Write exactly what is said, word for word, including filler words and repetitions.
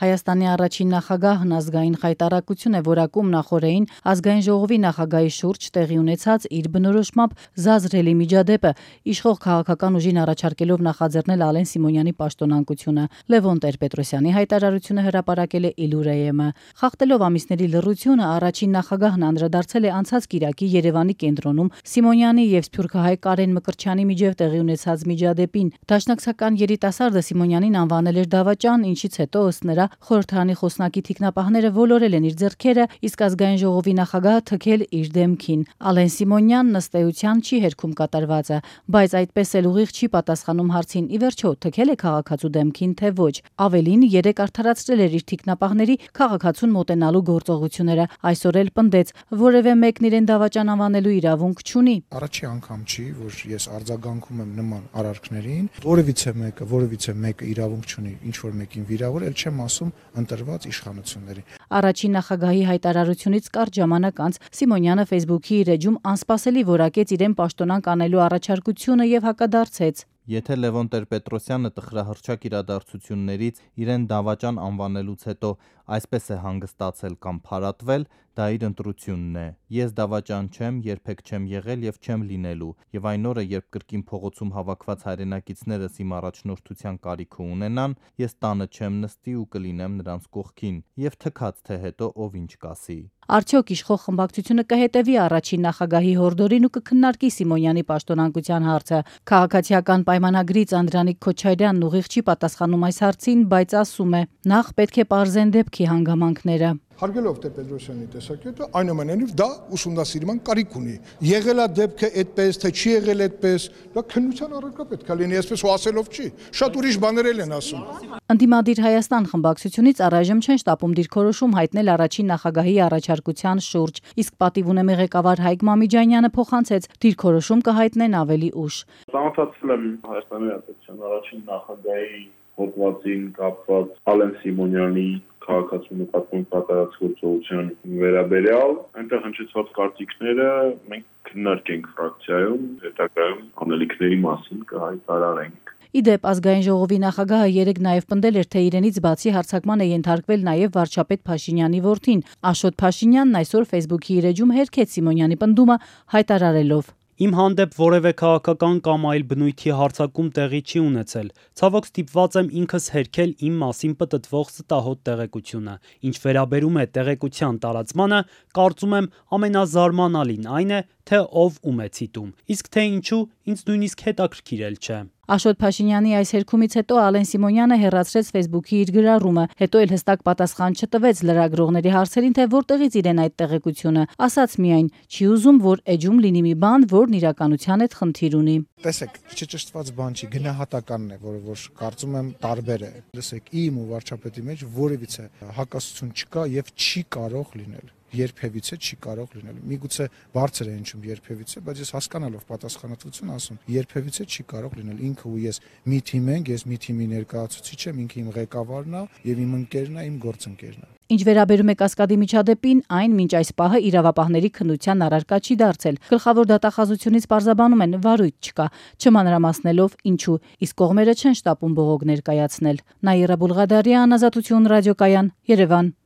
Հայաստանի առաջին նախագահն ազգային խայտառակություն է որակում նախորդին ազգային ժողովի նախագահի շուրջ տեղի ունեցած իր բնորոշմամբ զազրելի միջադեպը, իշխող քաղաքական ուժին առաջարկելով նախաձեռնել Ալեն Սիմոնյանի պաշտոնանկությունը։ Լևոն Տեր-Պետրոսյանի հայտարարությունը հրապարակել է Իլուրեյեմը։ Խախտելով ամիսների լռությունը, առաջին նախագահն անդրադարձել է անցած կիրակի Երևանի կենտրոնում Սիմոնյանի եւ սփյուռքահայ Կարեն Մկրտչյանի միջև տեղի ունեցած միջադեպին։ Դաշնակցական երիտասարդը Սիմոնյանին անվանել էր դավաճան, ինչից հետո ըստ նրա խորհրդարանի խոսնակի թիկնապահները ոլորել են իր ձեռքերը, իսկ ազգային ժողովի նախագահը թքել իր դեմքին։ Ալեն Սիմոնյանն ըստ էության չի հերքում կատարվածը, բայց այդպես էլ ուղիղ չի պատասխանում հարցին՝ ի վերջո թքել է քաղաքացու դեմքին, թե ոչ։ Ավելին, երեկ արդարացրել էր իր թիկնապահների քաղաքացուն մոտենալու գործողությունները, այսօր էլ պնդեց, որևէ մեկն իրեն դավաճան անվանելու իրավունք չունի։ Առաջի անգամ չի, որ ես արձագանքում եմ նման արարքներին, որևիցե մեկը, որևիցե մեկը իրավունք չունի ինչ որ մեկին վիրավորել, չեմ ասում ընտրված իշխանությունների։ Առաջին նախագահի հայտարարությունից կարճ ժամանակ անց Սիմոնյանը Facebook-ի իր էջում անսպասելի որակեց իրեն պաշտոնանկ անելու առաջարկությունը եւ հակադարձեց։ Եթե Լևոն Տեր-Պետրոսյանը տխրահռչակ իրադարձություններից իրեն դավաճան անվանելուց հետո այսպես է հանգստացել կամ փարատվել, դա իր ընտրությունն է։ Ես դավաճան չեմ, երբեք չեմ եղել եւ չեմ լինելու, եւ այն օրը, երբ կրկին փողոցում հավաքված հայրենակիցներս իմ առաջնորդության կարիքը ունենան, ես տանը չեմ նստի ու կլինեմ նրանց կողքին, եւ թքած թե հետո ով ինչ կասի։ Արդյոք իշխող խմբակցությունը կհետևի առաջին նախագահի հորդորին ու կքննարկի Սիմոնյանի պաշտոնանկության հարցը։ Քաղաքացիական պայմանագրից Անդրանիկ Քոչարյանն ուղիղ չի պատասխանում այս հարցին, բայց ասում է՝ նախ պետք է պարզեն դեպքի հանգամանքները։ Հարգելով Տեր-Պետրոսյանի տեսակետը, այնուամենայնիվ դա ուսումնասիրման կարիք ունի։ Եղել է դեպքը այդպես, թե չի եղել այդպես, դա քննության առարկա պետք է լինի, այսպես ու ասելով չի։ Շատ ուրիշ բաներ են ասում։ Ընդդիմադիր Հայաստան խմբակցությունից առայժմ չեն շտապում դիրքորոշում հայտնել առաջին նախագահի առաջարկության շուրջ, իսկ պատիվ ունեմի ղեկավար Հայկ Մամիջանյանը փոխանցեց՝ դիրքորոշում կհայտնեն ավելի ուշ։ Ծանոթացել եմ Հայաստանի Հանրապետության առաջին նախագահի հոդվածին կապված Ալեն Սիմոնյանի քաղաքացու նկատմամբ կատարած գործողության վերաբերյալ, այնտեղ հնչեցված կարծիքները մենք քննարկենք ֆրակցիայում, հետագայում անելիքների մասին կհայտարարենք։ Իդեպ ազգային ժողովի նախագահը երեկ նաև պնդել էր, թե իրենից բացի հարձակման է ենթարկվել նաև վարչապետ Փաշինյանի որդին։ Աշոտ Փաշինյանն այսօր Facebook-ի իր էջում հերքեց Սիմոնյանի պնդումը, հայտարարելով. Իմ հանդեպ որևէ քաղաքական կամ այլ բնույթի հարձակում տեղի չի ունեցել։ Ցավոք ստիպված եմ ինքս հերքել իմ մասին պտտվող ստահոդ տեղեկությունը։ Ինչ վերաբերում է տեղեկության տարածմանը, կարծում եմ ամենազարմանալին այն է, թե ով ում է ցիտում։ Իսկ թե ինչու, ինձ նույնիսկ հետաքրքիր էլ չէ։ Աշոտ Փաշինյանի այս հերքումից հետո Ալեն Սիմոնյանը հեռացրեց Facebook-ի իր գրառումը, հետո էլ հստակ պատասխան չտվեց լրագրողների հարցերին, թե որտեղից իրեն այդ տեղեկությունը, ասաց միայն՝ չի ուզում, որ էջում լինի մի բան, որն իրականության հետ խնդիր ունի։ Տեսեք, չճշտված բան չի, գնահատականն է, որը որ կարծում եմ տարբեր է։ Լսեք, իմ ու վարչապետի մեջ որևիցե հակասություն չկա եւ չի կարող լինել։ Երբևիցե չի կարող լինել։ Միգուցե բարձր է հնչում երբևիցե, բայց ես հասկանալով պատասխանատվություն ասում, երբևիցե չի կարող լինել։ Ինքը ու ես մի թիմ ենք, ես մի թիմի ներկայացուցիչ եմ, ինքը իմ ղեկավարն է եւ իմ ընկերն է, իմ գործընկերն է։ Ինչ վերաբերում է Կասկադի միջադեպին, այն մինչ այս պահը իրավապահների քննության առարկա չի դարձել։ Գլխավոր դատախազությունից պարզաբանում են՝ վարույթ չկա, չմանրամասնելով ինչու, իսկ կողմերը չեն շտապում բողոք ներկայացնել։ Նաիրա Բուլղադարյան, Ազատություն ռադիոկայան, Երևան։